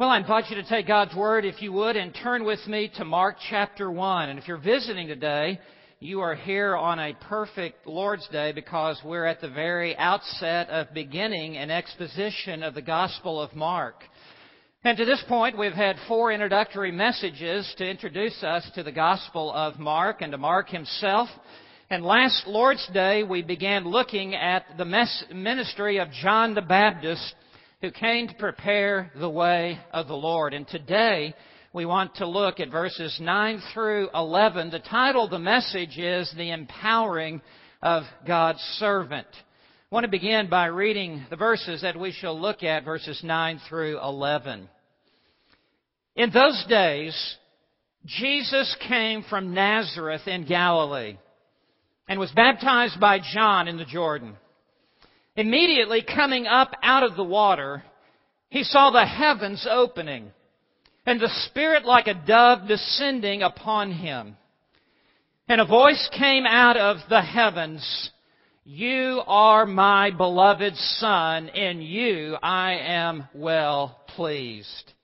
Well, I invite you to take God's Word, if you would, and turn with me to Mark chapter 1. And if you're visiting today, you are here on a perfect Lord's Day because we're at the very outset of beginning an exposition of the Gospel of Mark. And to this point, we've had 4 introductory messages to introduce us to the Gospel of Mark and to Mark himself. And last Lord's Day, we began looking at the ministry of John the Baptist, who came to prepare the way of the Lord. And today, we want to look at verses 9 through 11. The title of the message is The Empowering of God's Servant. I want to begin by reading the verses that we shall look at, verses 9 through 11. In those days, Jesus came from Nazareth in Galilee and was baptized by John in the Jordan. Immediately coming up out of the water, he saw the heavens opening, and the Spirit like a dove descending upon him. And a voice came out of the heavens, "You are my beloved Son, in you I am well pleased."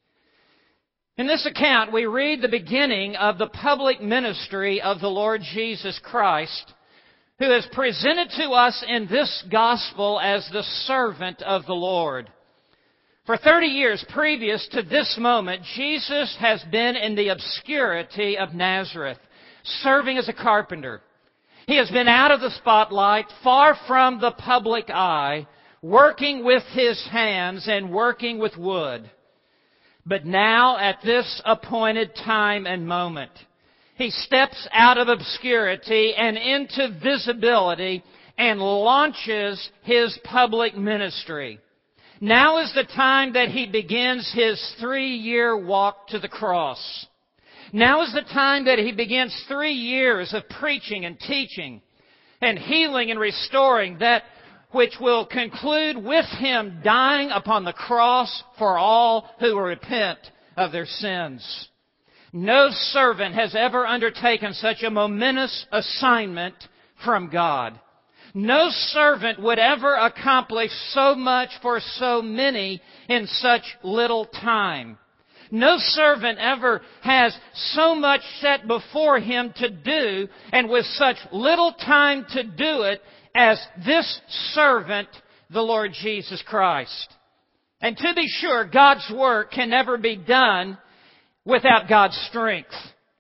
In this account, we read the beginning of the public ministry of the Lord Jesus Christ, who is presented to us in this gospel as the servant of the Lord. For 30 years previous to this moment, Jesus has been in the obscurity of Nazareth, serving as a carpenter. He has been out of the spotlight, far from the public eye, working with his hands and working with wood. But now, at this appointed time and moment, he steps out of obscurity and into visibility and launches his public ministry. Now is the time that he begins his 3-year walk to the cross. Now is the time that he begins 3 years of preaching and teaching and healing and restoring, that which will conclude with him dying upon the cross for all who will repent of their sins. No servant has ever undertaken such a momentous assignment from God. No servant would ever accomplish so much for so many in such little time. No servant ever has so much set before him to do, and with such little time to do it, as this servant, the Lord Jesus Christ. And to be sure, God's work can never be done without God's strength.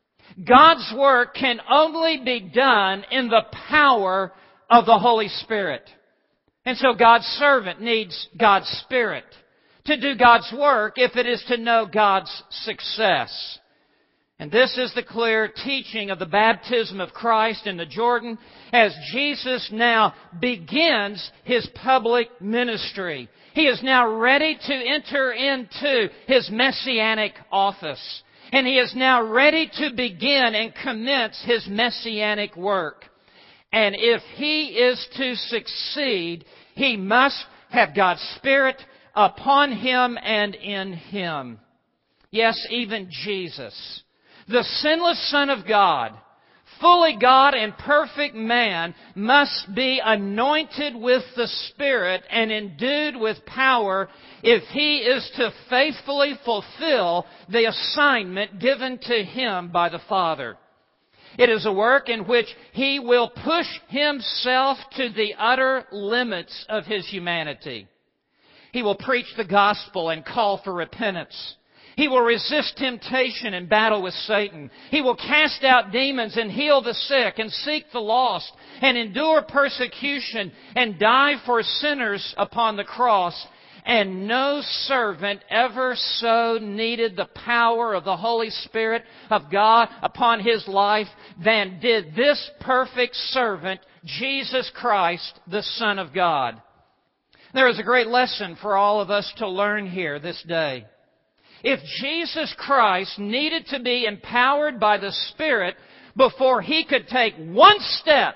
God's work can only be done in the power of the Holy Spirit. And so God's servant needs God's Spirit to do God's work if it is to know God's success. And this is the clear teaching of the baptism of Christ in the Jordan as Jesus now begins His public ministry. He is now ready to enter into His messianic office. And He is now ready to begin and commence His messianic work. And if He is to succeed, He must have God's Spirit upon Him and in Him. Yes, even Jesus, the sinless Son of God, fully God and perfect man, must be anointed with the Spirit and endued with power if He is to faithfully fulfill the assignment given to Him by the Father. It is a work in which He will push Himself to the utter limits of His humanity. He will preach the gospel and call for repentance. He will resist temptation and battle with Satan. He will cast out demons and heal the sick and seek the lost and endure persecution and die for sinners upon the cross. And no servant ever so needed the power of the Holy Spirit of God upon his life than did this perfect servant, Jesus Christ, the Son of God. There is a great lesson for all of us to learn here this day. If Jesus Christ needed to be empowered by the Spirit before He could take one step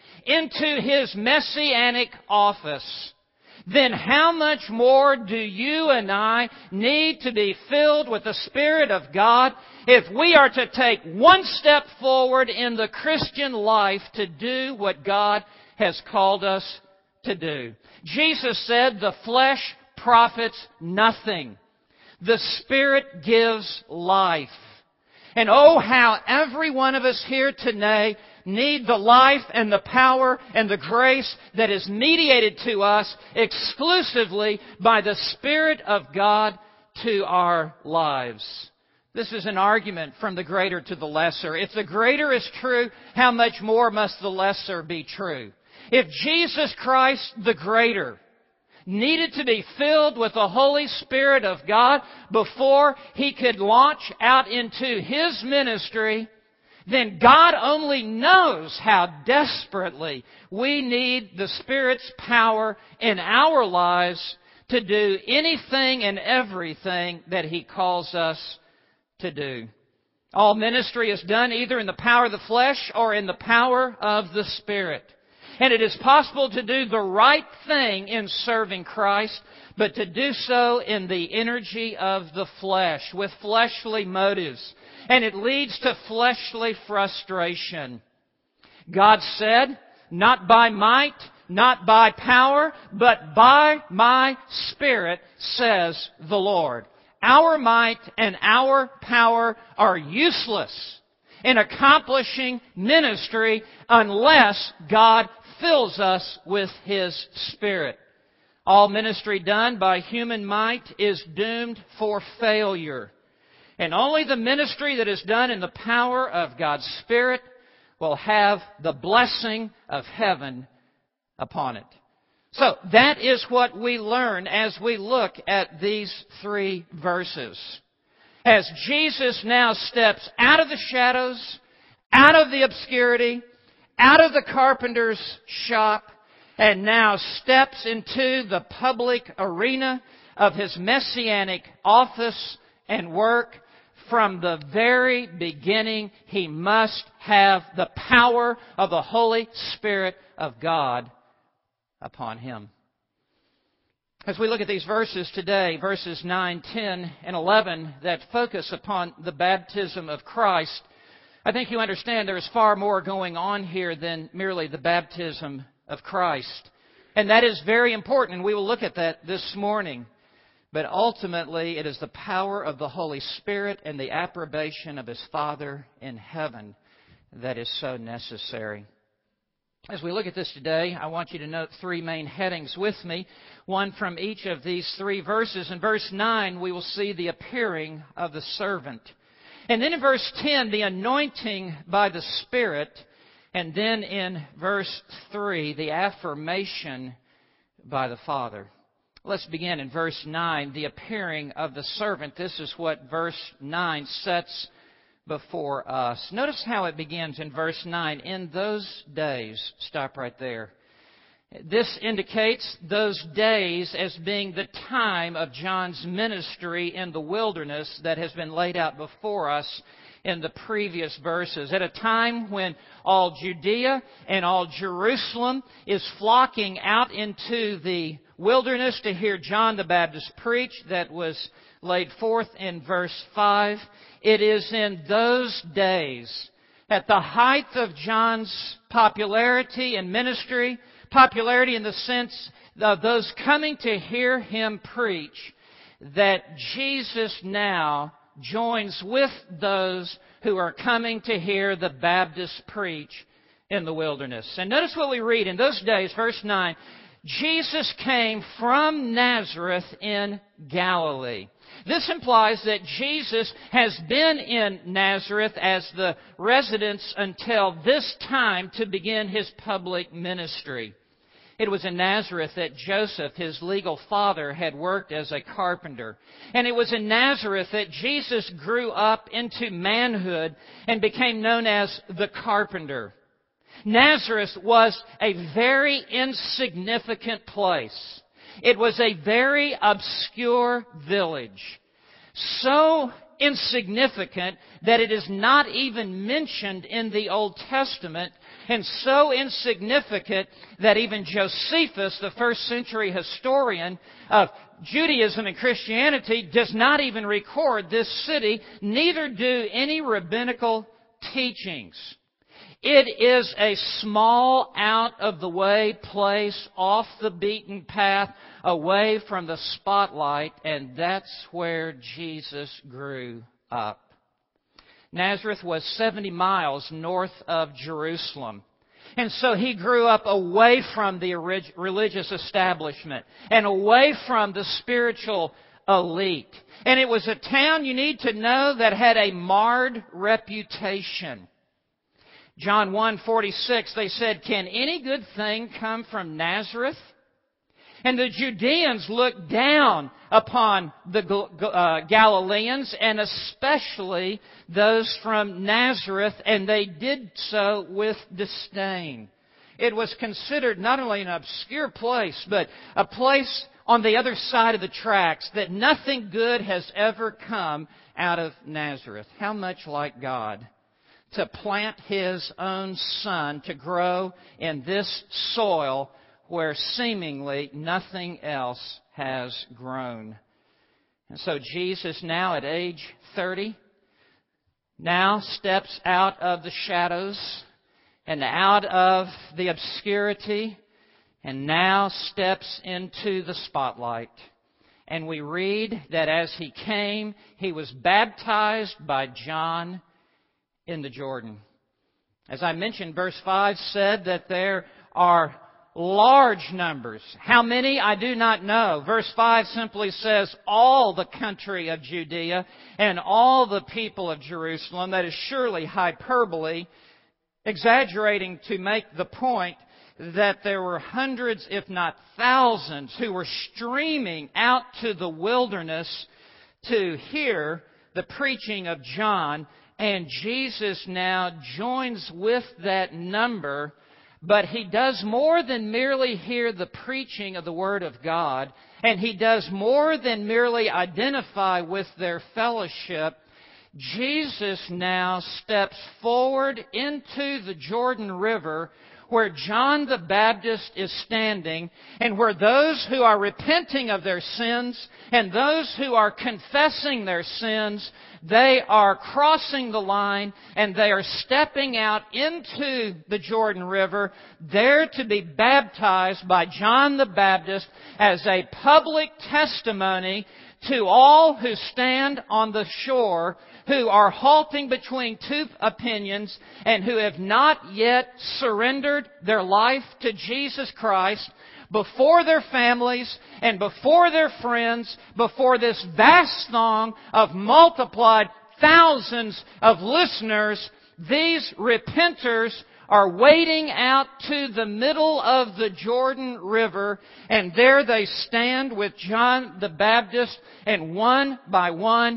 into His messianic office, then how much more do you and I need to be filled with the Spirit of God if we are to take one step forward in the Christian life to do what God has called us to do? Jesus said, "The flesh profits nothing. The Spirit gives life. And oh, how every one of us here today need the life and the power and the grace that is mediated to us exclusively by the Spirit of God to our lives. This is an argument from the greater to the lesser. If the greater is true, how much more must the lesser be true? If Jesus Christ, the greater, needed to be filled with the Holy Spirit of God before He could launch out into His ministry, then God only knows how desperately we need the Spirit's power in our lives to do anything and everything that He calls us to do. All ministry is done either in the power of the flesh or in the power of the Spirit. And it is possible to do the right thing in serving Christ, but to do so in the energy of the flesh, with fleshly motives. And it leads to fleshly frustration. God said, not by might, not by power, but by my Spirit, says the Lord. Our might and our power are useless in accomplishing ministry unless God fills us with His Spirit. All ministry done by human might is doomed for failure. And only the ministry that is done in the power of God's Spirit will have the blessing of heaven upon it. So that is what we learn as we look at these 3 verses. As Jesus now steps out of the shadows, out of the obscurity, out of the carpenter's shop, and now steps into the public arena of His messianic office and work, from the very beginning He must have the power of the Holy Spirit of God upon Him. As we look at these verses today, verses 9, 10, and 11 that focus upon the baptism of Christ, I think you understand there is far more going on here than merely the baptism of Christ. And that is very important, and we will look at that this morning. But ultimately, it is the power of the Holy Spirit and the approbation of His Father in heaven that is so necessary. As we look at this today, I want you to note 3 main headings with me, one from each of these 3 verses. In verse 9, we will see the appearing of the servant. And then in verse 10, the anointing by the Spirit. And then in verse 3, the affirmation by the Father. Let's begin in verse 9, the appearing of the servant. This is what verse 9 sets before us. Notice how it begins in verse 9. In those days, stop right there. This indicates those days as being the time of John's ministry in the wilderness that has been laid out before us in the previous verses. At a time when all Judea and all Jerusalem is flocking out into the wilderness to hear John the Baptist preach, that was laid forth in verse 5. It is in those days, at the height of John's popularity and ministry, popularity in the sense of those coming to hear him preach, that Jesus now joins with those who are coming to hear the Baptist preach in the wilderness. And notice what we read in those days, verse 9. Jesus came from Nazareth in Galilee. This implies that Jesus has been in Nazareth as the residence until this time to begin His public ministry. It was in Nazareth that Joseph, his legal father, had worked as a carpenter. And it was in Nazareth that Jesus grew up into manhood and became known as the carpenter. Nazareth was a very insignificant place. It was a very obscure village. So insignificant that it is not even mentioned in the Old Testament, and so insignificant that even Josephus, the first century historian of Judaism and Christianity, does not even record this city, neither do any rabbinical teachings. It is a small, out-of-the-way place, off the beaten path, away from the spotlight, and that's where Jesus grew up. Nazareth was 70 miles north of Jerusalem. And so he grew up away from the religious establishment and away from the spiritual elite. And it was a town, you need to know, that had a marred reputation. John 1:46, they said, "Can any good thing come from Nazareth?" And the Judeans looked down upon the Galileans, and especially those from Nazareth, and they did so with disdain. It was considered not only an obscure place, but a place on the other side of the tracks, that nothing good has ever come out of Nazareth. How much like God to plant His own Son to grow in this soil where seemingly nothing else has grown. And so Jesus, now at age 30, now steps out of the shadows and out of the obscurity, and now steps into the spotlight. And we read that as He came, He was baptized by John in the Jordan. As I mentioned, verse 5 said that there are large numbers. How many? I do not know. Verse 5 simply says, all the country of Judea and all the people of Jerusalem. That is surely hyperbole, exaggerating to make the point that there were hundreds, if not thousands, who were streaming out to the wilderness to hear the preaching of John. And Jesus now joins with that number, but He does more than merely hear the preaching of the Word of God, and He does more than merely identify with their fellowship. Jesus now steps forward into the Jordan River, where John the Baptist is standing, and where those who are repenting of their sins and those who are confessing their sins, they are crossing the line and they are stepping out into the Jordan River, there to be baptized by John the Baptist as a public testimony to all who stand on the shore, who are halting between two opinions and who have not yet surrendered their life to Jesus Christ, before their families and before their friends, before this vast throng of multiplied thousands of listeners. These repenters are wading out to the middle of the Jordan River, and there they stand with John the Baptist, and one by one,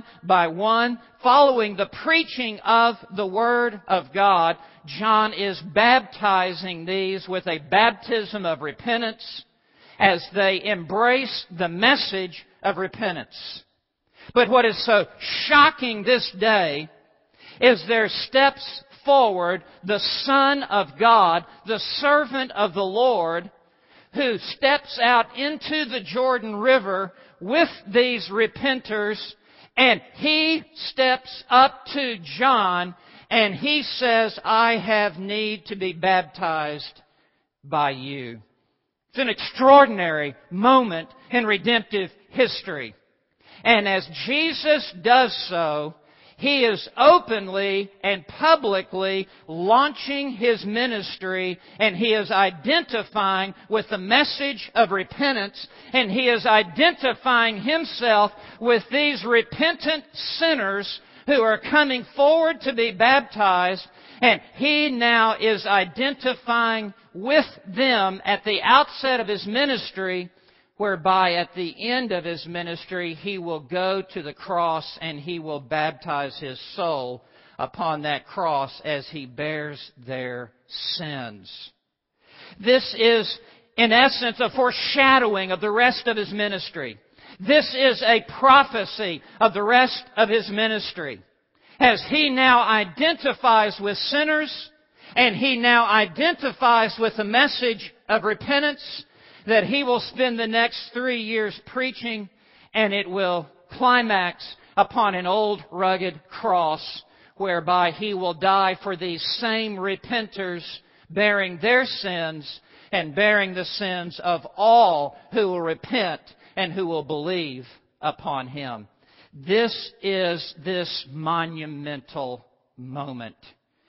following the preaching of the Word of God, John is baptizing these with a baptism of repentance as they embrace the message of repentance. But what is so shocking this day is there steps forward the Son of God, the servant of the Lord, who steps out into the Jordan River with these repenters, and He steps up to John and He says, "I have need to be baptized by you." It's an extraordinary moment in redemptive history. And as Jesus does so, He is openly and publicly launching His ministry, and He is identifying with the message of repentance, and He is identifying Himself with these repentant sinners who are coming forward to be baptized, and He now is identifying with them at the outset of His ministry, whereby at the end of His ministry He will go to the cross and He will baptize His soul upon that cross as He bears their sins. This is, in essence, a foreshadowing of the rest of His ministry. This is a prophecy of the rest of His ministry. As He now identifies with sinners, and He now identifies with the message of repentance, that He will spend the next 3 years preaching, and it will climax upon an old rugged cross whereby He will die for these same repenters, bearing their sins and bearing the sins of all who will repent and who will believe upon Him. This is this monumental moment.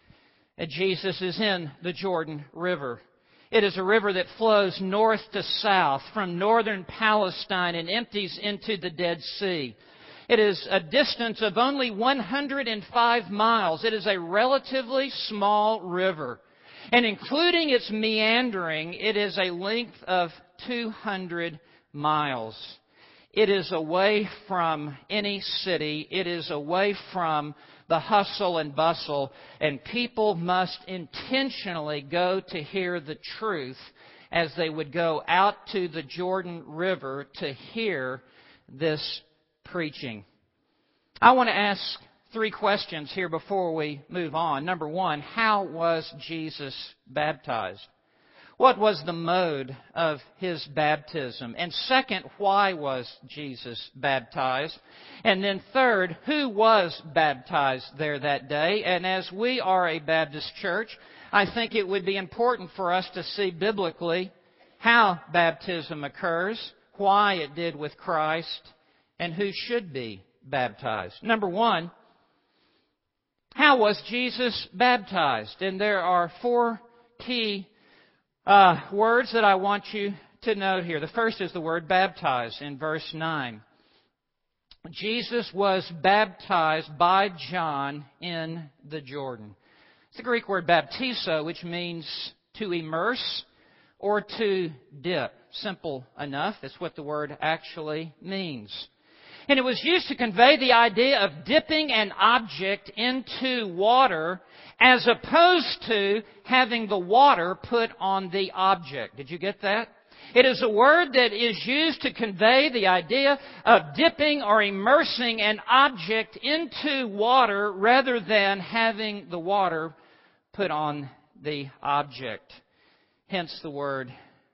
Jesus is in the Jordan River. It is a river that flows north to south from northern Palestine and empties into the Dead Sea. It is a distance of only 105 miles. It is a relatively small river. And including its meandering, it is a length of 200 miles. It is away from any city. It is away from the hustle and bustle. And people must intentionally go to hear the truth as they would go out to the Jordan River to hear this preaching. I want to ask 3 questions here before we move on. Number 1, how was Jesus baptized? What was the mode of His baptism? And second, why was Jesus baptized? And then third, who was baptized there that day? And as we are a Baptist church, I think it would be important for us to see biblically how baptism occurs, why it did with Christ, and who should be baptized. Number 1, how was Jesus baptized? And there are 4 key words that I want you to note here. The first is the word baptized in verse 9. Jesus was baptized by John in the Jordan. It's the Greek word baptizo, which means to immerse or to dip. Simple enough. It's what the word actually means. And it was used to convey the idea of dipping an object into water as opposed to having the water put on the object. Did you get that? It is a word that is used to convey the idea of dipping or immersing an object into water rather than having the water put on the object. Hence the word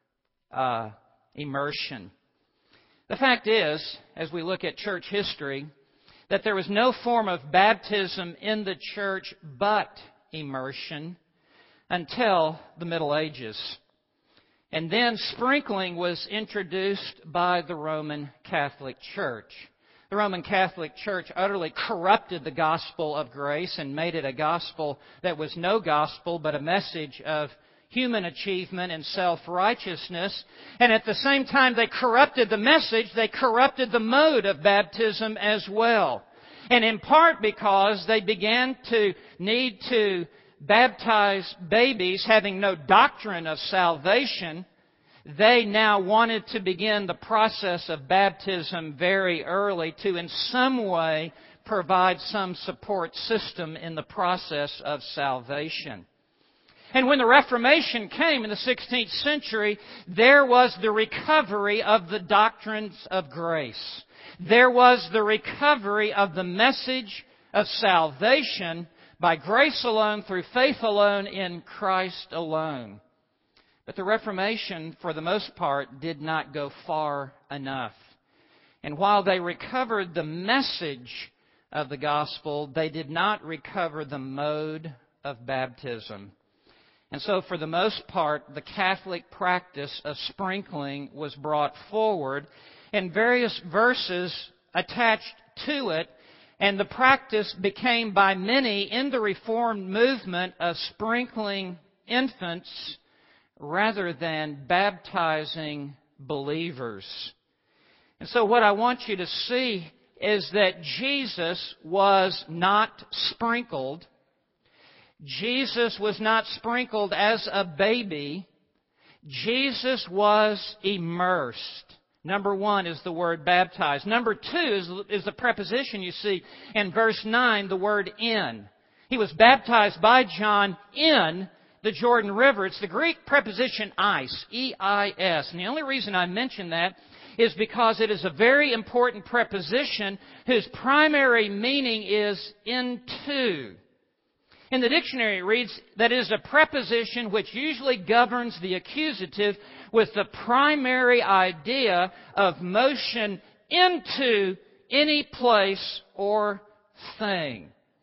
immersion. The fact is, as we look at church history, that there was no form of baptism in the church but immersion until the Middle Ages. And then sprinkling was introduced by the Roman Catholic Church. The Roman Catholic Church utterly corrupted the gospel of grace and made it a gospel that was no gospel but a message of human achievement and self-righteousness. And at the same time they corrupted the message, they corrupted the mode of baptism as well. And in part because they began to need to baptize babies having no doctrine of salvation, they now wanted to begin the process of baptism very early to in some way provide some support system in the process of salvation. And when the Reformation came in the 16th century, there was the recovery of the doctrines of grace. There was the recovery of the message of salvation by grace alone, through faith alone, in Christ alone. But the Reformation, for the most part, did not go far enough. And while they recovered the message of the gospel, they did not recover the mode of baptism. And so, for the most part, the Catholic practice of sprinkling was brought forward, and various verses attached to it, and the practice became by many in the Reformed movement of sprinkling infants rather than baptizing believers. And so what I want you to see is that Jesus was not sprinkled. Jesus was not sprinkled as a baby. Jesus was immersed. Number 1 is the word baptized. Number 2 is the preposition you see in verse 9, the word in. He was baptized by John in the Jordan River. It's the Greek preposition eis, E-I-S. And the only reason I mention that is because it is a very important preposition whose primary meaning is into. In the dictionary it reads that it is a preposition which usually governs the accusative with the primary idea of motion into any place or thing.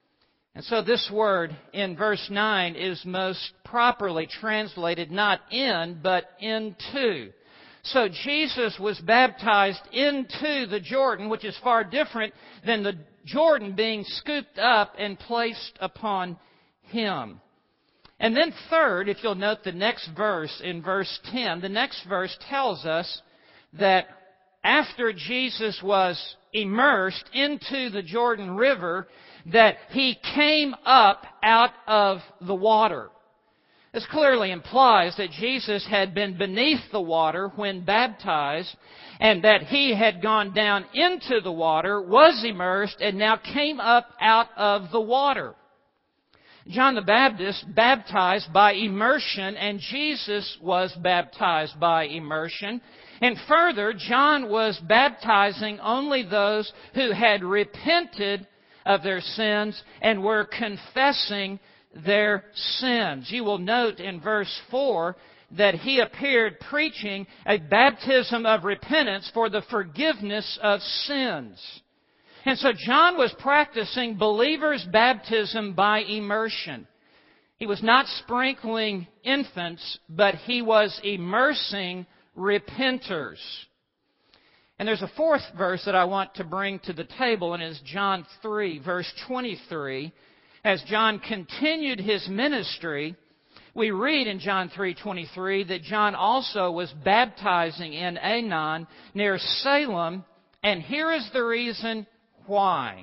And so this word in verse 9 is most properly translated not in, but into. So Jesus was baptized into the Jordan, which is far different than the Jordan being scooped up and placed upon Him. And then third, if you'll note the next verse in verse 10, the next verse tells us that after Jesus was immersed into the Jordan River, that He came up out of the water. This clearly implies that Jesus had been beneath the water when baptized, and that He had gone down into the water, was immersed, and now came up out of the water. John the Baptist baptized by immersion, and Jesus was baptized by immersion. And further, John was baptizing only those who had repented of their sins and were confessing their sins. You will note in verse 4 that He appeared preaching a baptism of repentance for the forgiveness of sins. And so John was practicing believers' baptism by immersion. He was not sprinkling infants, but he was immersing repenters. And there's a fourth verse that I want to bring to the table, and it is John 3, verse 23. As John continued his ministry, we read in John 3:23 that John also was baptizing in Aenon near Salem, and here is the reason why.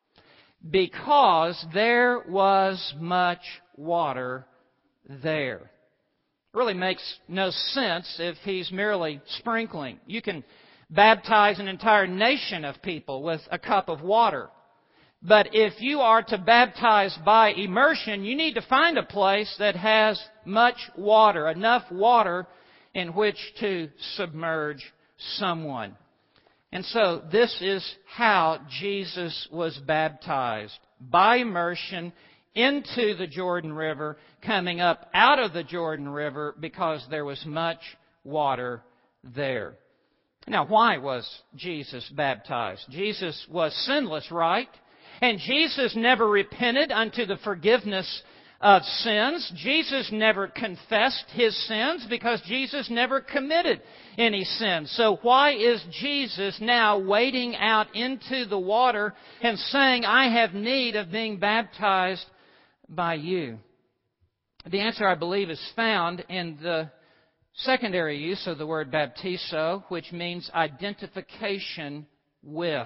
Because there was much water there. It really makes no sense if he's merely sprinkling. You can baptize an entire nation of people with a cup of water. But if you are to baptize by immersion, you need to find a place that has much water, enough water in which to submerge someone. And so this is how Jesus was baptized, by immersion into the Jordan River, coming up out of the Jordan River because there was much water there. Now, why was Jesus baptized? Jesus was sinless, right? And Jesus never repented unto the forgiveness of sins. Jesus never confessed His sins because Jesus never committed any sins. So why is Jesus now wading out into the water and saying, I have need of being baptized by you? The answer, I believe, is found in the secondary use of the word baptizo, which means identification with.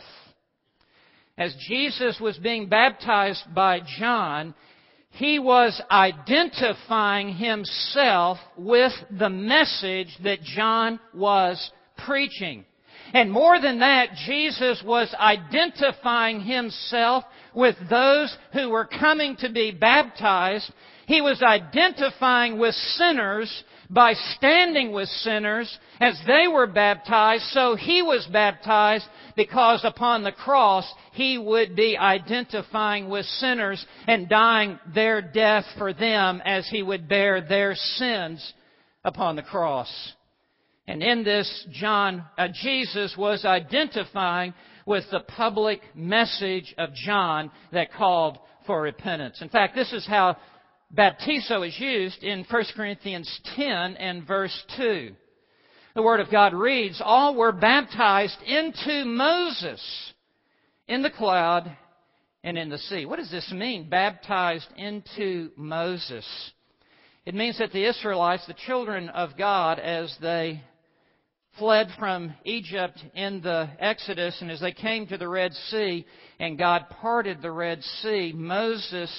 As Jesus was being baptized by John, He was identifying Himself with the message that John was preaching. And more than that, Jesus was identifying Himself with those who were coming to be baptized. He was identifying with sinners by standing with sinners as they were baptized. So He was baptized because upon the cross He would be identifying with sinners and dying their death for them as He would bear their sins upon the cross. And in this, Jesus was identifying with the public message of John that called for repentance. In fact, this is how baptizo is used in 1 Corinthians 10 and verse 2. The Word of God reads, all were baptized into Moses in the cloud and in the sea. What does this mean, baptized into Moses? It means that the Israelites, the children of God, as they fled from Egypt in the Exodus and as they came to the Red Sea and God parted the Red Sea, Moses,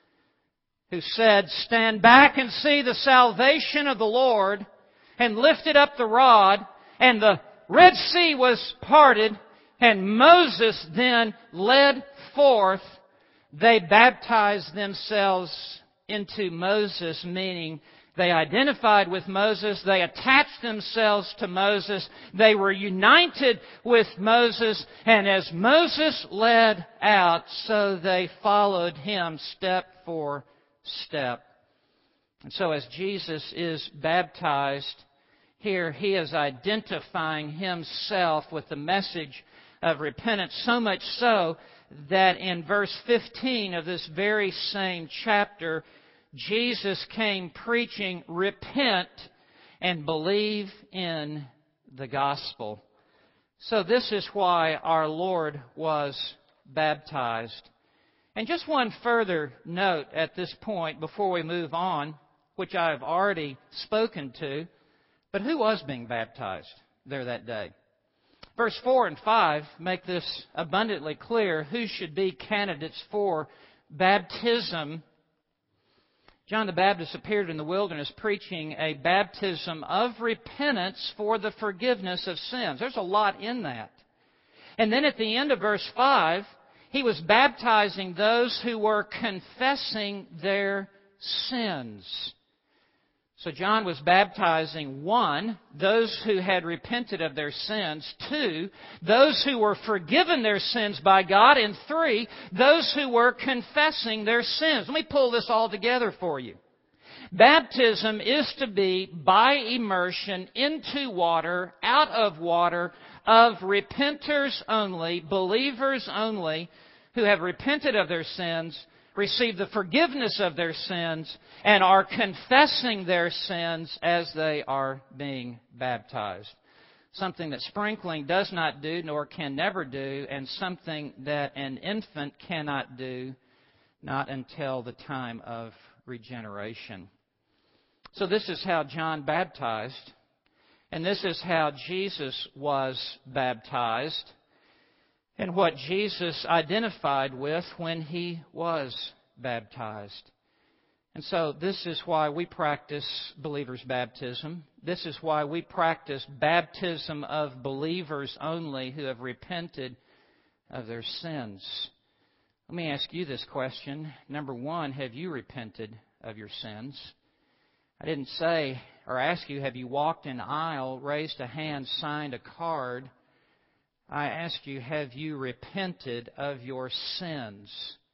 who said, stand back and see the salvation of the Lord, and lifted up the rod, and the Red Sea was parted, and Moses then led forth. They baptized themselves into Moses, meaning they identified with Moses, they attached themselves to Moses, they were united with Moses, and as Moses led out, so they followed him step for step. And so as Jesus is baptized, here He is identifying Himself with the message of repentance, so much so that in verse 15 of this very same chapter, Jesus came preaching, "Repent and believe in the gospel." So this is why our Lord was baptized. And just one further note at this point before we move on, which I have already spoken to, but who was being baptized there that day? Verse 4 and 5 make this abundantly clear who should be candidates for baptism. John the Baptist appeared in the wilderness preaching a baptism of repentance for the forgiveness of sins. There's a lot in that. And then at the end of verse 5, he was baptizing those who were confessing their sins. So John was baptizing, 1, those who had repented of their sins; 2, those who were forgiven their sins by God; and 3, those who were confessing their sins. Let me pull this all together for you. Baptism is to be by immersion into water, out of water, of repenters only, believers only, who have repented of their sins, receive the forgiveness of their sins, and are confessing their sins as they are being baptized. Something that sprinkling does not do, nor can never do, and something that an infant cannot do, not until the time of regeneration. So this is how John baptized, and this is how Jesus was baptized, and what Jesus identified with when He was baptized. And so this is why we practice believers' baptism. This is why we practice baptism of believers only who have repented of their sins. Let me ask you this question. Number 1, have you repented of your sins? I didn't say or ask you, have you walked an aisle, raised a hand, signed a card? I ask you, have you repented of your sins?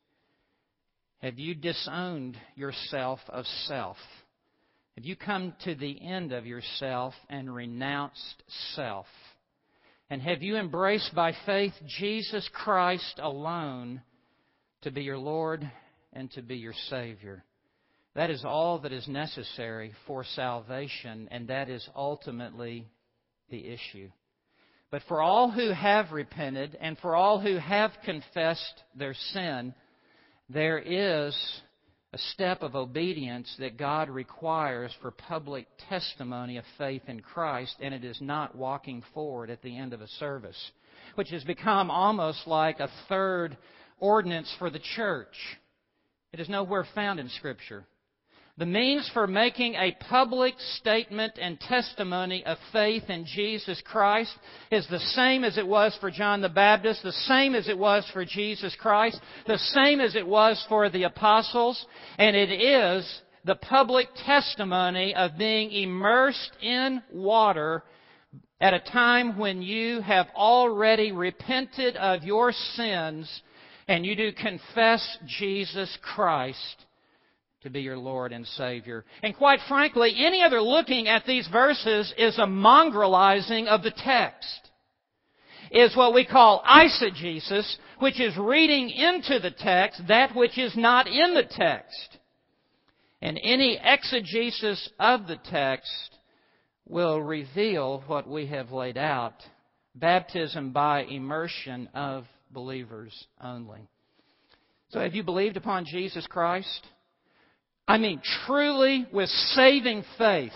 Have you disowned yourself of self? Have you come to the end of yourself and renounced self? And have you embraced by faith Jesus Christ alone to be your Lord and to be your Savior? That is all that is necessary for salvation, and that is ultimately the issue. But for all who have repented and for all who have confessed their sin, there is a step of obedience that God requires for public testimony of faith in Christ, and it is not walking forward at the end of a service, which has become almost like a third ordinance for the church. It is nowhere found in Scripture. The means for making a public statement and testimony of faith in Jesus Christ is the same as it was for John the Baptist, the same as it was for Jesus Christ, the same as it was for the apostles, and it is the public testimony of being immersed in water at a time when you have already repented of your sins and you do confess Jesus Christ to be your Lord and Savior. And quite frankly, any other looking at these verses is a mongrelizing of the text. Is what we call eisegesis, which is reading into the text that which is not in the text. And any exegesis of the text will reveal what we have laid out. Baptism by immersion of believers only. So have you believed upon Jesus Christ? I mean, truly with saving faith,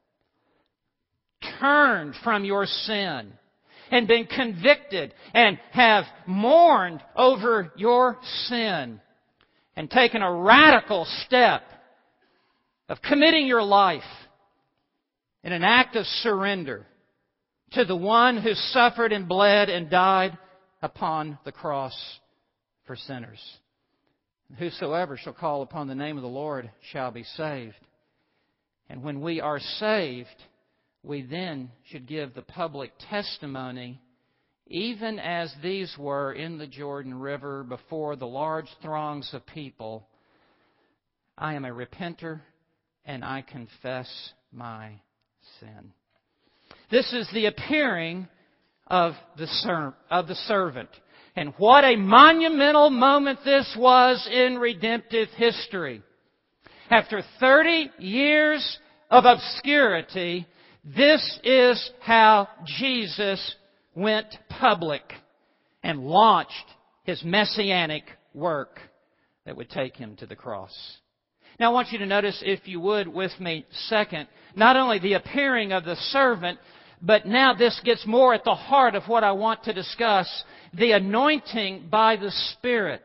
turned from your sin and been convicted and have mourned over your sin and taken a radical step of committing your life in an act of surrender to the one who suffered and bled and died upon the cross for sinners. Whosoever shall call upon the name of the Lord shall be saved. And when we are saved, we then should give the public testimony, even as these were in the Jordan River before the large throngs of people. I am a repenter, and I confess my sin. This is the appearing of the servant. And what a monumental moment this was in redemptive history. After 30 years of obscurity, this is how Jesus went public and launched His messianic work that would take Him to the cross. Now I want you to notice, if you would, with me, second, not only the appearing of the servant, but now this gets more at the heart of what I want to discuss, the anointing by the Spirit.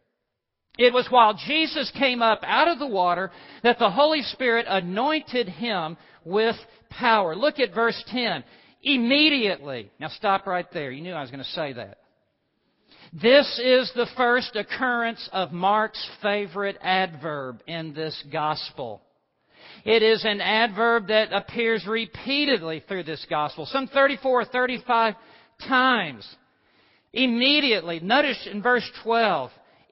It was while Jesus came up out of the water that the Holy Spirit anointed Him with power. Look at verse 10. Immediately. Now stop right there. You knew I was going to say that. This is the first occurrence of Mark's favorite adverb in this gospel. It is an adverb that appears repeatedly through this gospel, some 34 or 35 times. Immediately. Notice in verse 12,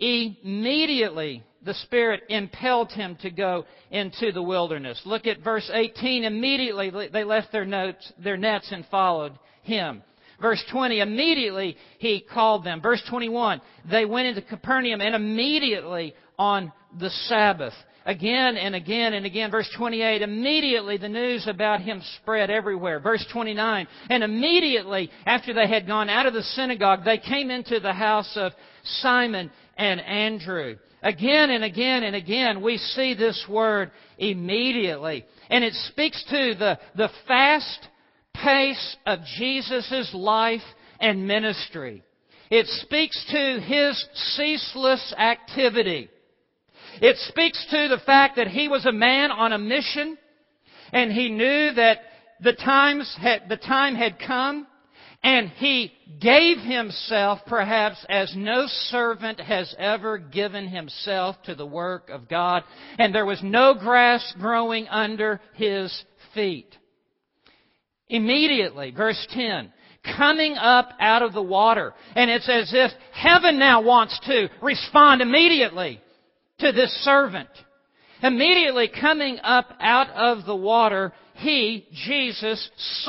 immediately the Spirit impelled Him to go into the wilderness. Look at verse 18. Immediately they left their nets and followed Him. Verse 20, immediately He called them. Verse 21, they went into Capernaum, and immediately on the Sabbath. Again and again and again. Verse 28, immediately the news about Him spread everywhere. Verse 29, and immediately after they had gone out of the synagogue, they came into the house of Simon and Andrew. Again and again and again, we see this word immediately. And it speaks to the fast pace of Jesus' life and ministry. It speaks to His ceaseless activity. It speaks to the fact that He was a man on a mission, and He knew that the time had come, and He gave Himself perhaps as no servant has ever given himself to the work of God, and there was no grass growing under His feet. Immediately, verse 10, coming up out of the water, and it's as if heaven now wants to respond immediately to this servant. Immediately coming up out of the water, He, Jesus,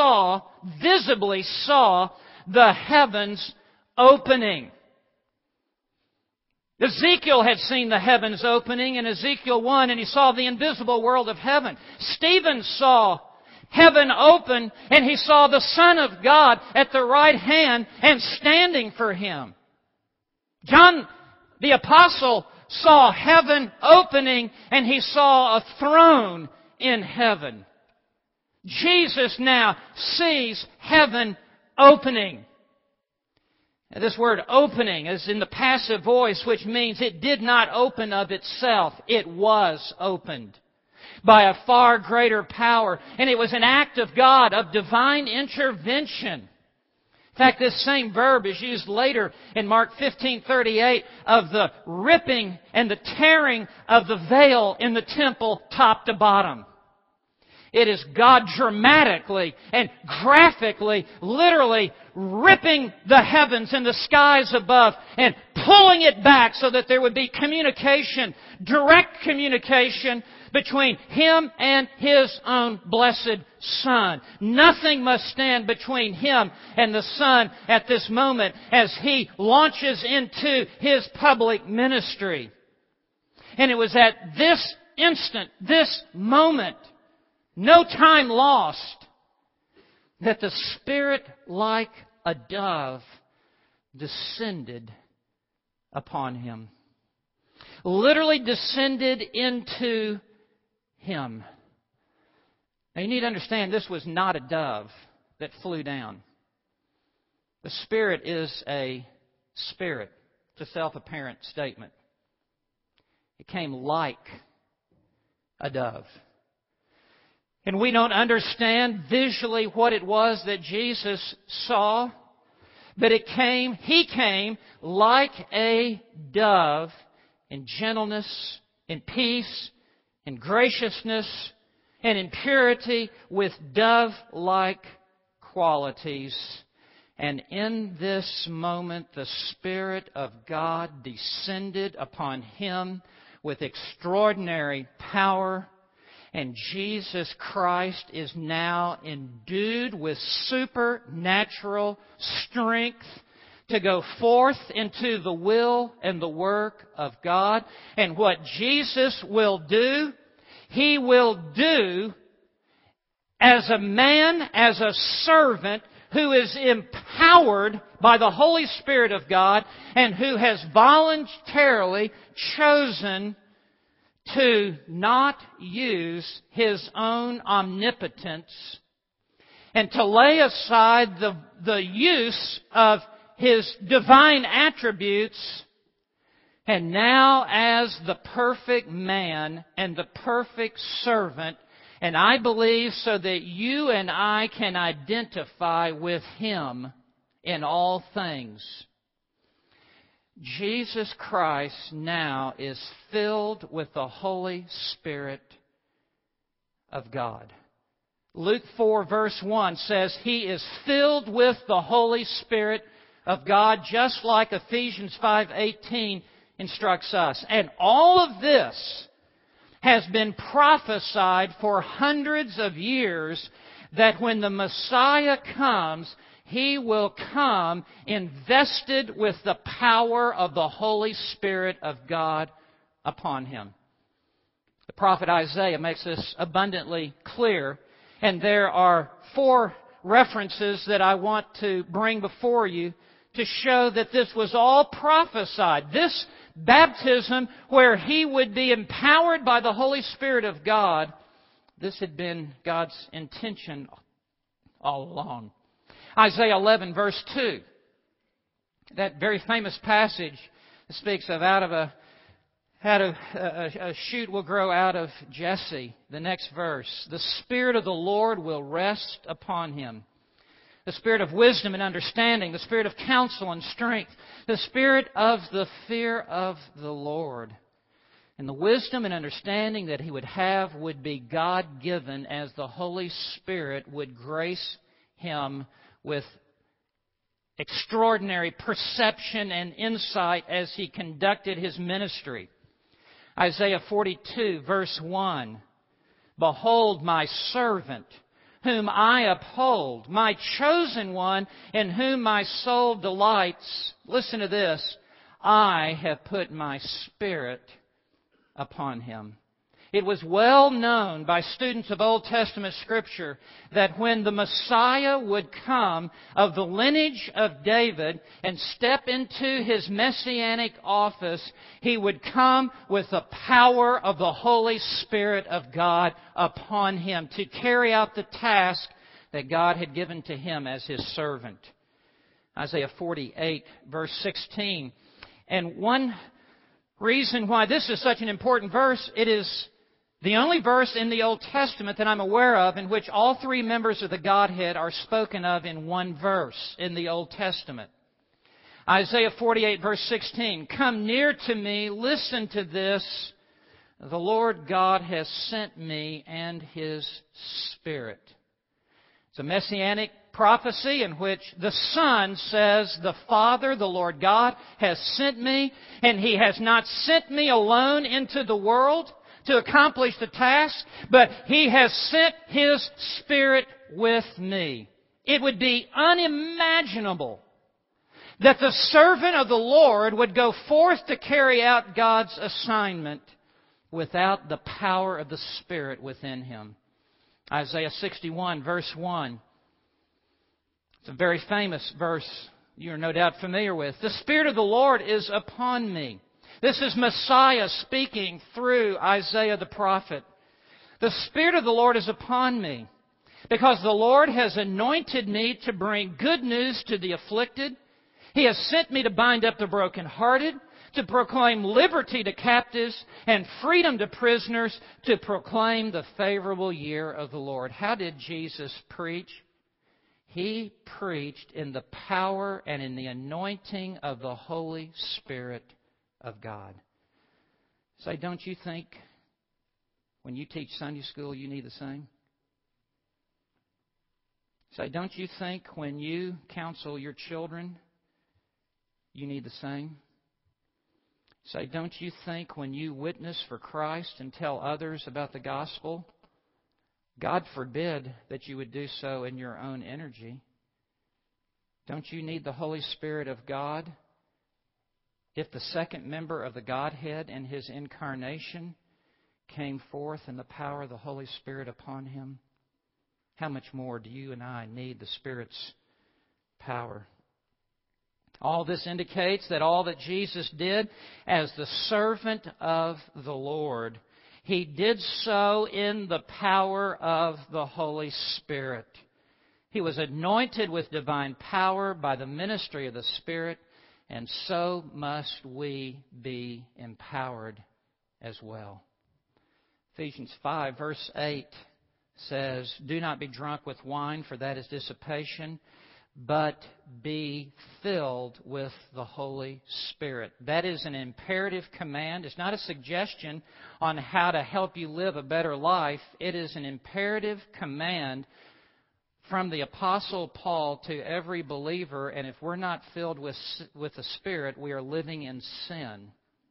visibly saw the heavens opening. Ezekiel had seen the heavens opening in Ezekiel 1, and he saw the invisible world of heaven. Stephen saw heaven open, and he saw the Son of God at the right hand and standing for Him. John the Apostle saw heaven opening, and he saw a throne in heaven. Jesus now sees heaven opening. Now, this word opening is in the passive voice, which means it did not open of itself. It was opened by a far greater power. And it was an act of God, of divine intervention. In fact, this same verb is used later in Mark 15:38 of the ripping and the tearing of the veil in the temple top to bottom. It is God dramatically and graphically, literally ripping the heavens and the skies above and pulling it back so that there would be communication, direct communication between Him and His own blessed Son. Nothing must stand between Him and the Son at this moment as He launches into His public ministry. And it was at this instant, this moment, no time lost, that the Spirit, like a dove, descended upon Him. Literally descended into Him. Now you need to understand, this was not a dove that flew down. The Spirit is a spirit. It's a self-apparent statement. It came like a dove. And we don't understand visually what it was that Jesus saw, but He came like a dove in gentleness, in peace, in graciousness, and in purity with dove-like qualities. And in this moment, the Spirit of God descended upon Him with extraordinary power. And Jesus Christ is now endued with supernatural strength to go forth into the will and the work of God. And what Jesus will do, He will do as a man, as a servant who is empowered by the Holy Spirit of God and who has voluntarily chosen to not use his own omnipotence and to lay aside the use of His divine attributes, and now as the perfect man and the perfect servant, and I believe so that you and I can identify with Him in all things. Jesus Christ now is filled with the Holy Spirit of God. Luke 4 verse 1 says He is filled with the Holy Spirit of God, just like Ephesians 5:18 instructs us. And all of this has been prophesied for hundreds of years, that when the Messiah comes, He will come invested with the power of the Holy Spirit of God upon Him. The prophet Isaiah makes this abundantly clear, and there are 4 references that I want to bring before you to show that this was all prophesied. This baptism where He would be empowered by the Holy Spirit of God, this had been God's intention all along. Isaiah 11 verse 2. That very famous passage speaks of out of a shoot will grow out of Jesse. The next verse. The Spirit of the Lord will rest upon Him. The Spirit of wisdom and understanding, the Spirit of counsel and strength, the Spirit of the fear of the Lord. And the wisdom and understanding that He would have would be God-given, as the Holy Spirit would grace Him with extraordinary perception and insight as He conducted His ministry. Isaiah 42 verse 1. Behold my servant, whom I uphold, my chosen one, in whom my soul delights. Listen to this. I have put my Spirit upon him. It was well known by students of Old Testament Scripture that when the Messiah would come of the lineage of David and step into His messianic office, He would come with the power of the Holy Spirit of God upon Him to carry out the task that God had given to Him as His servant. Isaiah 48 verse 16. And one reason why this is such an important verse, it is the only verse in the Old Testament that I'm aware of in which all 3 members of the Godhead are spoken of in one verse in the Old Testament. Isaiah 48 verse 16. Come near to me, listen to this. The Lord God has sent me and His Spirit. It's a messianic prophecy in which the Son says, the Father, the Lord God, has sent me, and He has not sent me alone into the world to accomplish the task, but He has sent His Spirit with me. It would be unimaginable that the servant of the Lord would go forth to carry out God's assignment without the power of the Spirit within him. Isaiah 61 verse 1. It's a very famous verse you're no doubt familiar with. The Spirit of the Lord is upon me. This is Messiah speaking through Isaiah the prophet. The Spirit of the Lord is upon me, because the Lord has anointed me to bring good news to the afflicted. He has sent me to bind up the brokenhearted, to proclaim liberty to captives and freedom to prisoners, to proclaim the favorable year of the Lord. How did Jesus preach? He preached in the power and in the anointing of the Holy Spirit of God. Say, don't you think when you teach Sunday school you need the same? Say, don't you think when you counsel your children you need the same? Say, don't you think when you witness for Christ and tell others about the gospel, God forbid that you would do so in your own energy, Don't you need the Holy Spirit of God? If the second member of the Godhead in His incarnation came forth in the power of the Holy Spirit upon Him, how much more do you and I need the Spirit's power? All this indicates that all that Jesus did as the servant of the Lord, He did so in the power of the Holy Spirit. He was anointed with divine power by the ministry of the Spirit, and so must we be empowered as well. Ephesians 5, verse 8 says, "Do not be drunk with wine, for that is dissipation, but be filled with the Holy Spirit." That is an imperative command. It's not a suggestion on how to help you live a better life. It is an imperative command from the Apostle Paul to every believer, and if we're not filled with the Spirit, we are living in sin.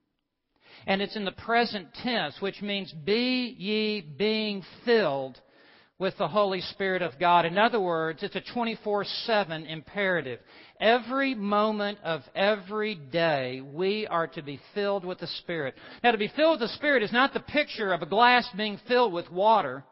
And it's in the present tense, which means be ye being filled with the Holy Spirit of God. In other words, it's a 24/7 imperative. Every moment of every day, we are to be filled with the Spirit. Now, to be filled with the Spirit is not the picture of a glass being filled with water.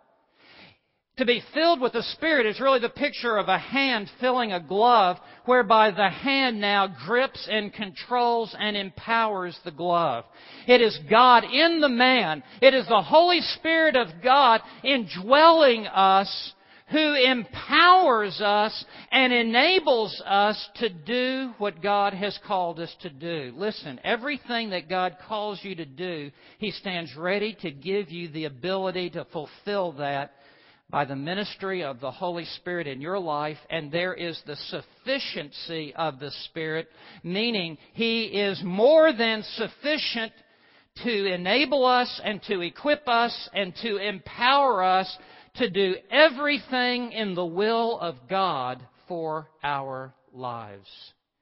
To be filled with the Spirit is really the picture of a hand filling a glove, whereby the hand now grips and controls and empowers the glove. It is God in the man. It is the Holy Spirit of God indwelling us, who empowers us and enables us to do what God has called us to do. Listen, everything that God calls you to do, He stands ready to give you the ability to fulfill that by the ministry of the Holy Spirit in your life, and there is the sufficiency of the Spirit, meaning He is more than sufficient to enable us and to equip us and to empower us to do everything in the will of God for our lives.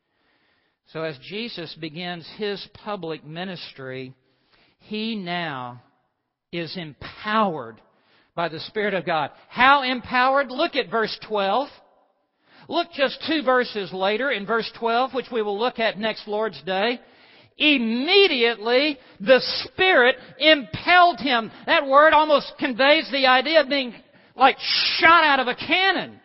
So as Jesus begins His public ministry, He now is empowered by the Spirit of God. How empowered? Look at verse 12. Look just 2 verses later in verse 12, which we will look at next Lord's Day. Immediately the Spirit impelled Him. That word almost conveys the idea of being like shot out of a cannon.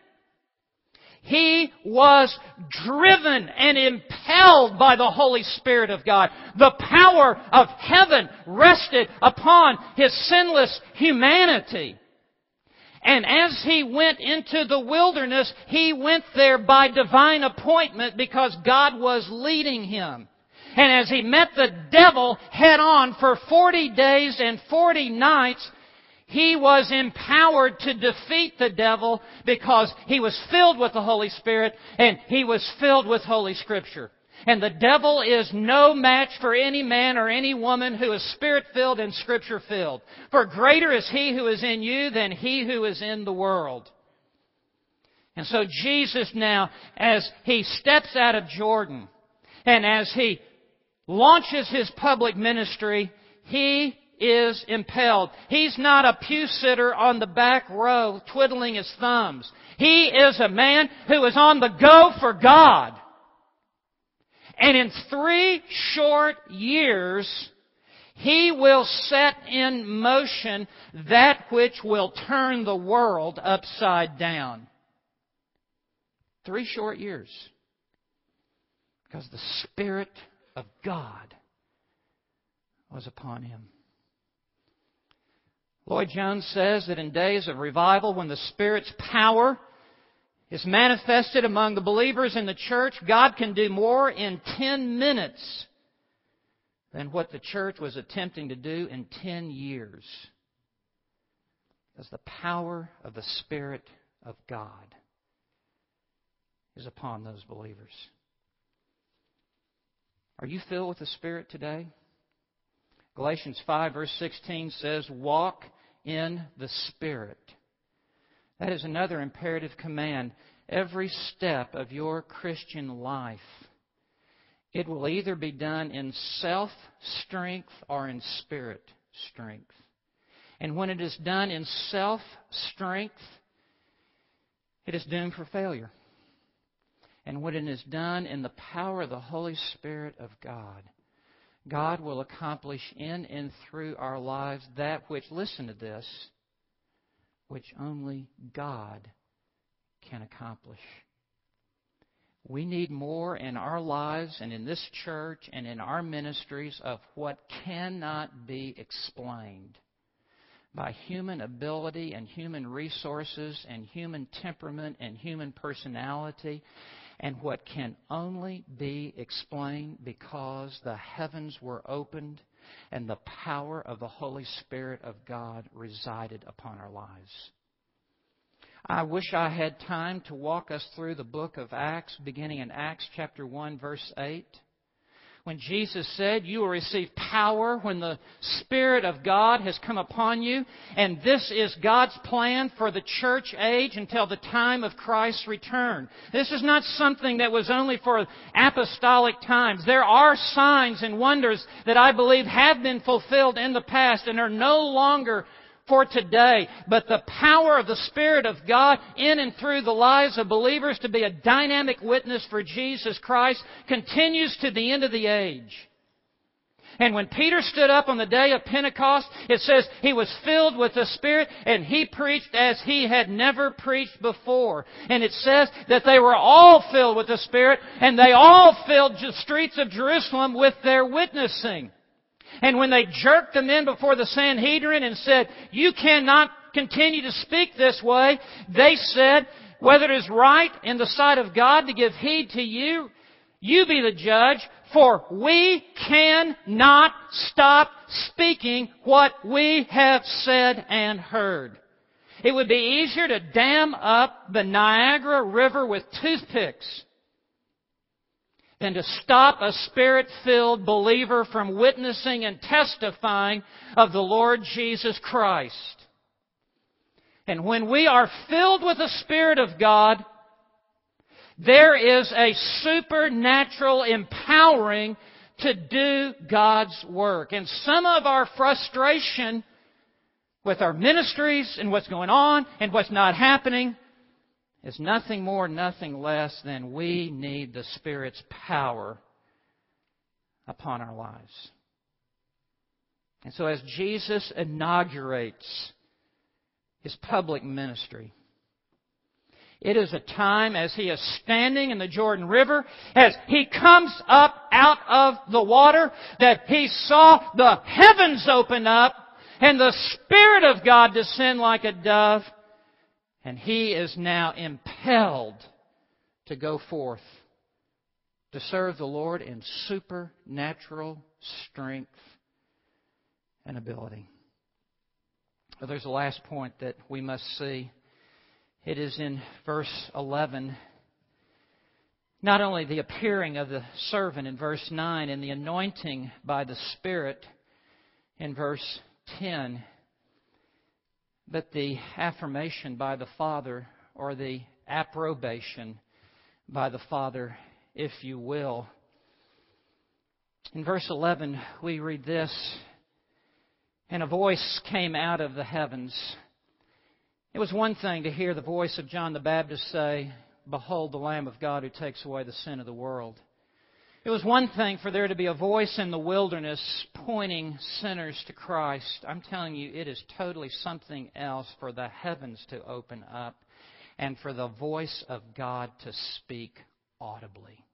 He was driven and impelled by the Holy Spirit of God. The power of heaven rested upon His sinless humanity. And as He went into the wilderness, He went there by divine appointment because God was leading Him. And as He met the devil head on for 40 days and 40 nights, He was empowered to defeat the devil because He was filled with the Holy Spirit and He was filled with Holy Scripture. And the devil is no match for any man or any woman who is Spirit-filled and Scripture-filled. For greater is He who is in you than he who is in the world. And so Jesus now, as He steps out of Jordan, and as He launches His public ministry, He is impelled. He's not a pew sitter on the back row twiddling his thumbs. He is a man who is on the go for God. And in 3 short years, He will set in motion that which will turn the world upside down. 3 short years. Because the Spirit of God was upon Him. Lloyd Jones says that in days of revival, when the Spirit's power is manifested among the believers in the church, God can do more in 10 minutes than what the church was attempting to do in 10 years. Because the power of the Spirit of God is upon those believers. Are you filled with the Spirit today? Galatians 5 verse 16 says, "Walk in the Spirit." That is another imperative command. Every step of your Christian life, it will either be done in self-strength or in spirit strength. And when it is done in self-strength, it is doomed for failure. And when it is done in the power of the Holy Spirit of God, God will accomplish in and through our lives that which, listen to this, which only God can accomplish. We need more in our lives and in this church and in our ministries of what cannot be explained by human ability and human resources and human temperament and human personality, and what can only be explained because the heavens were opened and the power of the Holy Spirit of God resided upon our lives. I wish I had time to walk us through the book of Acts, beginning in Acts chapter 1, verse 8. When Jesus said, "You will receive power when the Spirit of God has come upon you." And this is God's plan for the church age until the time of Christ's return. This is not something that was only for apostolic times. There are signs and wonders that I believe have been fulfilled in the past and are no longer for today. But the power of the Spirit of God in and through the lives of believers to be a dynamic witness for Jesus Christ continues to the end of the age. And when Peter stood up on the day of Pentecost, it says he was filled with the Spirit and he preached as he had never preached before. And it says that they were all filled with the Spirit and they all filled the streets of Jerusalem with their witnessing. And when they jerked them in before the Sanhedrin and said, "You cannot continue to speak this way," they said, "Whether it is right in the sight of God to give heed to you, you be the judge, for we cannot stop speaking what we have said and heard." It would be easier to dam up the Niagara River with toothpicks than to stop a Spirit-filled believer from witnessing and testifying of the Lord Jesus Christ. And when we are filled with the Spirit of God, there is a supernatural empowering to do God's work. And some of our frustration with our ministries and what's going on and what's not happening is nothing more, nothing less than we need the Spirit's power upon our lives. And so as Jesus inaugurates His public ministry, it is a time as He is standing in the Jordan River, as He comes up out of the water, that He saw the heavens open up and the Spirit of God descend like a dove. And He is now impelled to go forth to serve the Lord in supernatural strength and ability. But there's a last point that we must see. It is in verse 11. Not only the appearing of the servant in verse 9 and the anointing by the Spirit in verse 10, but the affirmation by the Father, or the approbation by the Father, if you will. In verse 11, we read this, "And a voice came out of the heavens." It was one thing to hear the voice of John the Baptist say, "Behold the Lamb of God who takes away the sin of the world." It was one thing for there to be a voice in the wilderness pointing sinners to Christ. I'm telling you, it is totally something else for the heavens to open up and for the voice of God to speak audibly.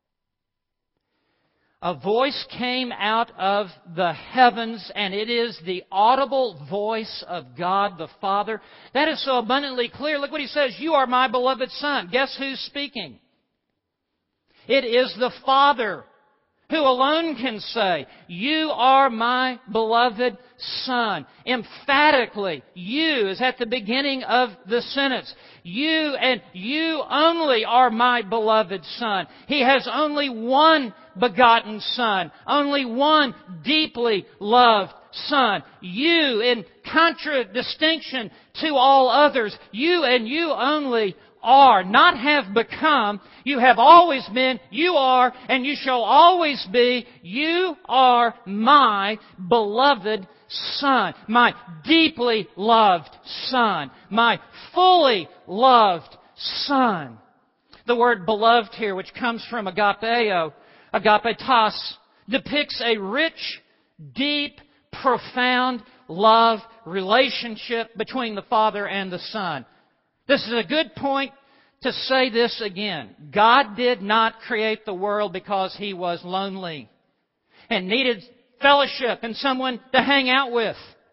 A voice came out of the heavens, and it is the audible voice of God the Father. That is so abundantly clear. Look what He says, "You are my beloved Son." Guess who's speaking? It is the Father, who alone can say, "You are my beloved Son." Emphatically, "you" is at the beginning of the sentence. You and you only are my beloved Son. He has only one begotten Son, only one deeply loved Son. You, in contradistinction to all others, you and you only are, not have become. You have always been, you are, and you shall always be. You are my beloved Son, my deeply loved Son, my fully loved Son. The word beloved here, which comes from agapeo, agapetos, depicts a rich, deep, profound love relationship between the Father and the Son. This is a good point to say this again. God did not create the world because He was lonely and needed fellowship and someone to hang out with.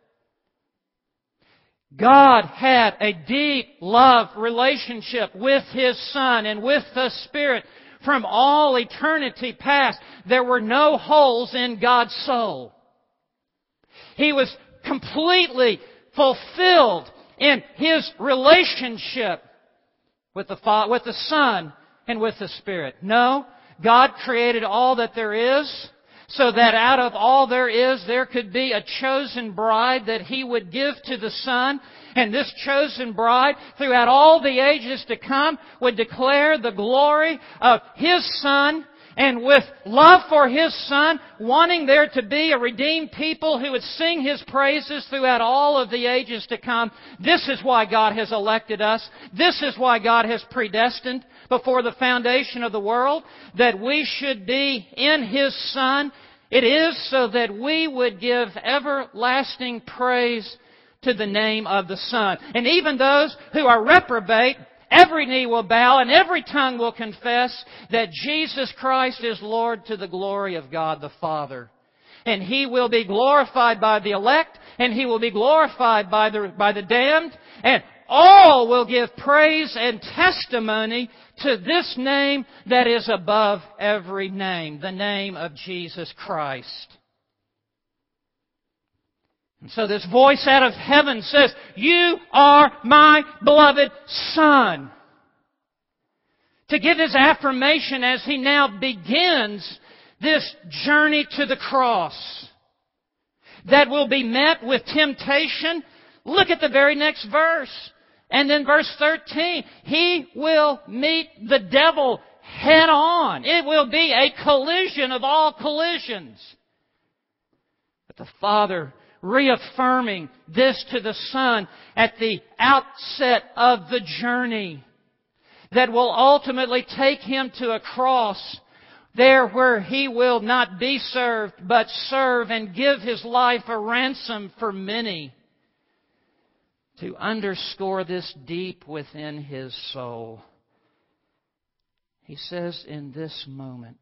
God had a deep love relationship with His Son and with the Spirit from all eternity past. There were no holes in God's soul. He was completely fulfilled in His relationship with the Son and with the Spirit. No, God created all that there is, so that out of all there is, there could be a chosen bride that He would give to the Son. And this chosen bride, throughout all the ages to come, would declare the glory of His Son. And with love for His Son, wanting there to be a redeemed people who would sing His praises throughout all of the ages to come. This is why God has elected us. This is why God has predestined before the foundation of the world that we should be in His Son. It is so that we would give everlasting praise to the name of the Son. And even those who are reprobate, every knee will bow and every tongue will confess that Jesus Christ is Lord to the glory of God the Father. And He will be glorified by the elect, and He will be glorified by the damned, and all will give praise and testimony to this name that is above every name, the name of Jesus Christ. And so this voice out of heaven says, "You are my beloved Son." To give His affirmation as He now begins this journey to the cross that will be met with temptation. Look at the very next verse. And then verse 13, He will meet the devil head on. It will be a collision of all collisions. But the Father reaffirming this to the Son at the outset of the journey that will ultimately take Him to a cross there where He will not be served but serve and give His life a ransom for many, to underscore this deep within His soul. He says in this moment,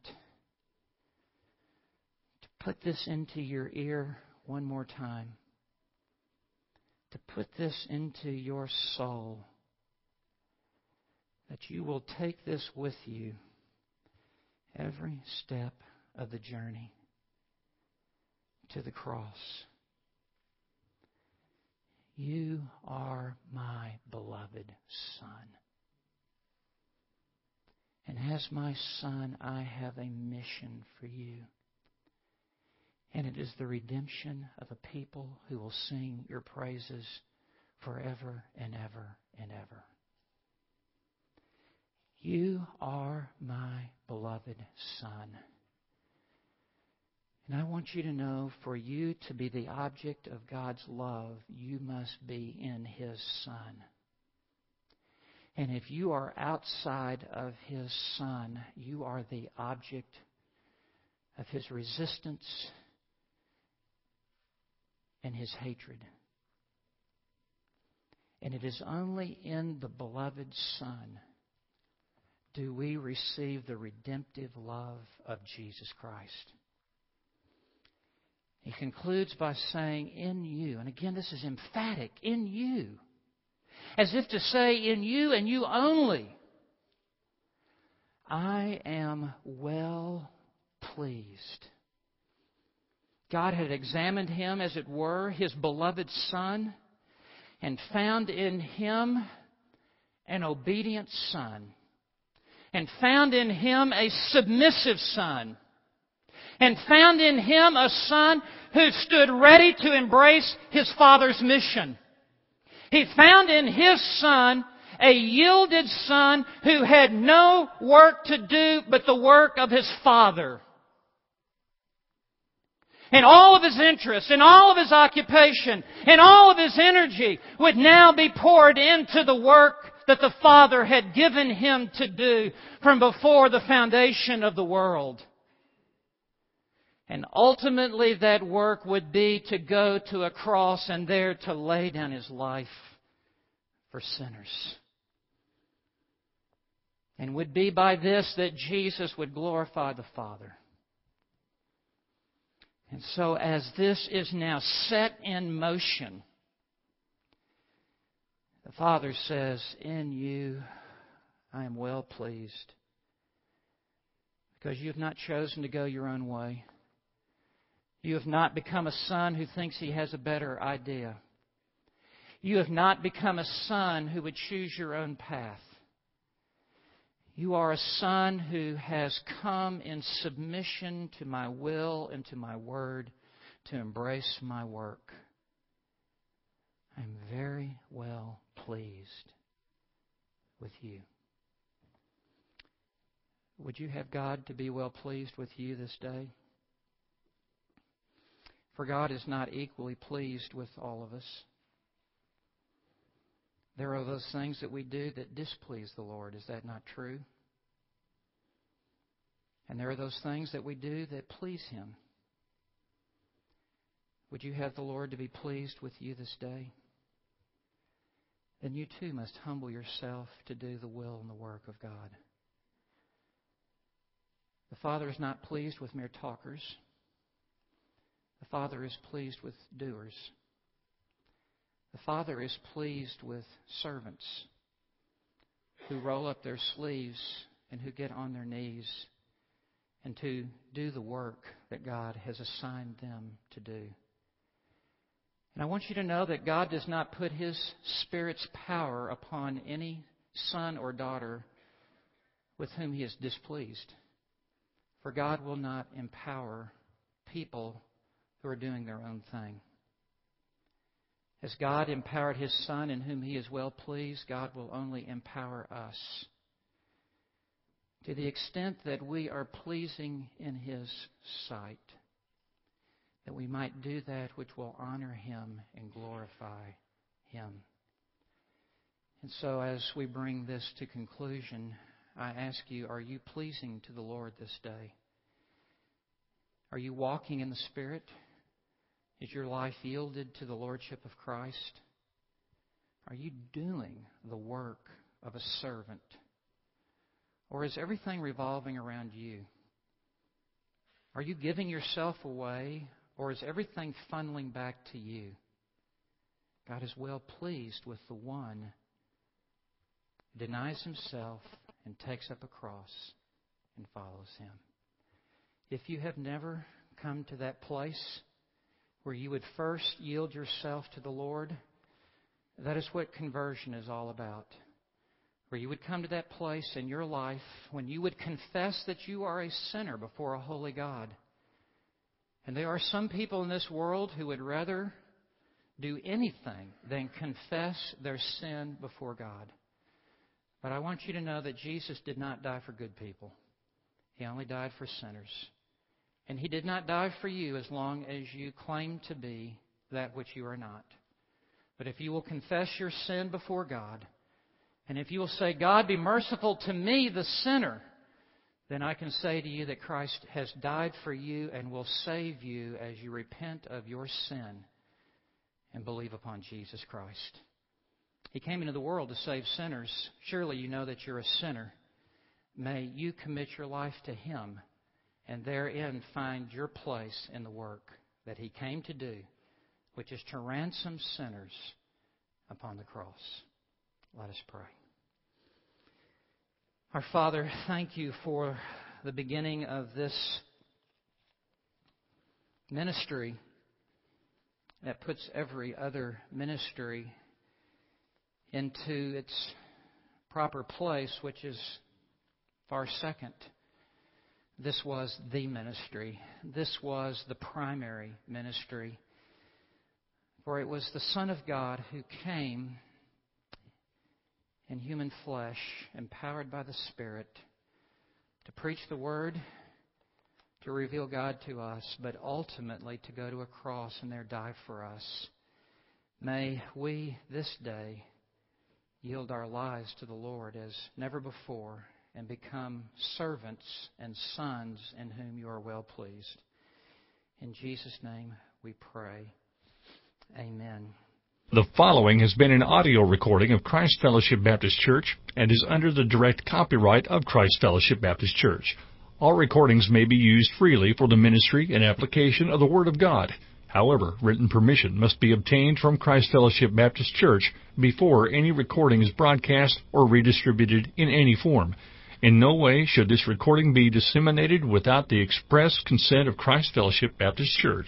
to put this into your ear one more time, to put this into your soul, that you will take this with you every step of the journey to the cross. You are my beloved Son. And as my Son, I have a mission for you. And it is the redemption of a people who will sing your praises forever and ever and ever. You are my beloved Son. And I want you to know, for you to be the object of God's love, you must be in His Son. And if you are outside of His Son, you are the object of His resistance and His hatred. And it is only in the beloved Son do we receive the redemptive love of Jesus Christ. He concludes by saying, in you, and again this is emphatic, in you, as if to say, in you and you only, I am well pleased. God had examined Him, as it were, His beloved Son, and found in Him an obedient Son, and found in Him a submissive Son, and found in Him a Son who stood ready to embrace His Father's mission. He found in His Son a yielded Son who had no work to do but the work of His Father. And all of His interest, and all of His occupation, and all of His energy would now be poured into the work that the Father had given Him to do from before the foundation of the world. And ultimately that work would be to go to a cross and there to lay down His life for sinners. And would be by this that Jesus would glorify the Father. And so as this is now set in motion, the Father says, "In you I am well pleased." Because you have not chosen to go your own way. You have not become a son who thinks he has a better idea. You have not become a son who would choose your own path. You are a son who has come in submission to my will and to my word to embrace my work. I'm very well pleased with you. Would you have God to be well pleased with you this day? For God is not equally pleased with all of us. There are those things that we do that displease the Lord. Is that not true? And there are those things that we do that please Him. Would you have the Lord to be pleased with you this day? Then you too must humble yourself to do the will and the work of God. The Father is not pleased with mere talkers. The Father is pleased with doers. The Father is pleased with servants who roll up their sleeves and who get on their knees and to do the work that God has assigned them to do. And I want you to know that God does not put His Spirit's power upon any son or daughter with whom He is displeased. For God will not empower people who are doing their own thing. As God empowered His Son in whom He is well pleased, God will only empower us to the extent that we are pleasing in His sight, that we might do that which will honor Him and glorify Him. And so as we bring this to conclusion, I ask you, are you pleasing to the Lord this day? Are you walking in the Spirit? Is your life yielded to the Lordship of Christ? Are you doing the work of a servant? Or is everything revolving around you? Are you giving yourself away, or is everything funneling back to you? God is well pleased with the one who denies himself and takes up a cross and follows Him. If you have never come to that place where you would first yield yourself to the Lord, that is what conversion is all about. Where you would come to that place in your life when you would confess that you are a sinner before a holy God. And there are some people in this world who would rather do anything than confess their sin before God. But I want you to know that Jesus did not die for good people. He only died for sinners. And He did not die for you as long as you claim to be that which you are not. But if you will confess your sin before God, and if you will say, "God, be merciful to me, the sinner," then I can say to you that Christ has died for you and will save you as you repent of your sin and believe upon Jesus Christ. He came into the world to save sinners. Surely you know that you're a sinner. May you commit your life to Him and therein find your place in the work that He came to do, which is to ransom sinners upon the cross. Let us pray. Our Father, thank You for the beginning of this ministry that puts every other ministry into its proper place, which is far second. This was the ministry. This was the primary ministry. For it was the Son of God who came in human flesh, empowered by the Spirit, to preach the Word, to reveal God to us, but ultimately to go to a cross and there die for us. May we this day yield our lives to the Lord as never before and become servants and sons in whom you are well pleased. In Jesus' name we pray. Amen. The following has been an audio recording of Christ Fellowship Baptist Church and is under the direct copyright of Christ Fellowship Baptist Church. All recordings may be used freely for the ministry and application of the Word of God. However, written permission must be obtained from Christ Fellowship Baptist Church before any recording is broadcast or redistributed in any form. In no way should this recording be disseminated without the express consent of Christ Fellowship Baptist Church.